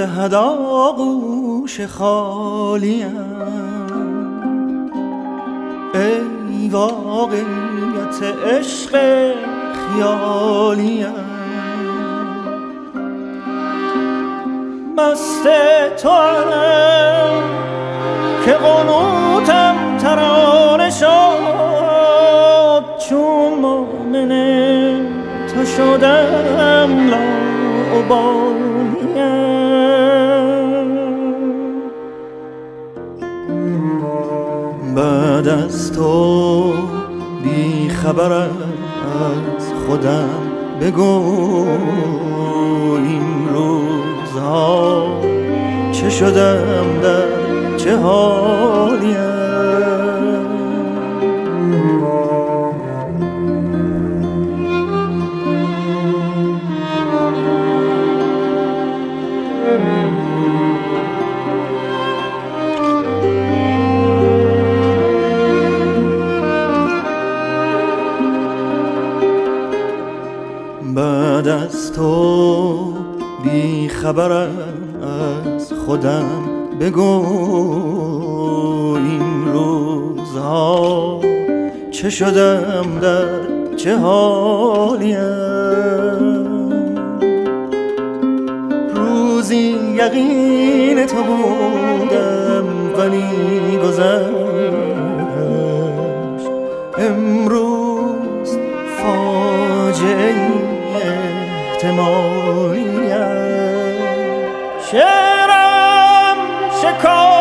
دهد آغوش خالیم. ای واقعیت عشق خیالیم، مست توام که قنوتم ترانه شد، چون مؤمن تو شدم لاابالیم. بعد از تو بی خبرم از خودم بگو، این روزها چه شدم در چه حالیم. بعد از تو بی خبرم از خودم بگو، این روزها چه شدم در چه حالیم. روزی یقین تو بودم ولی گذشت، امروز فاجعه احتمالیم. شعرم شکار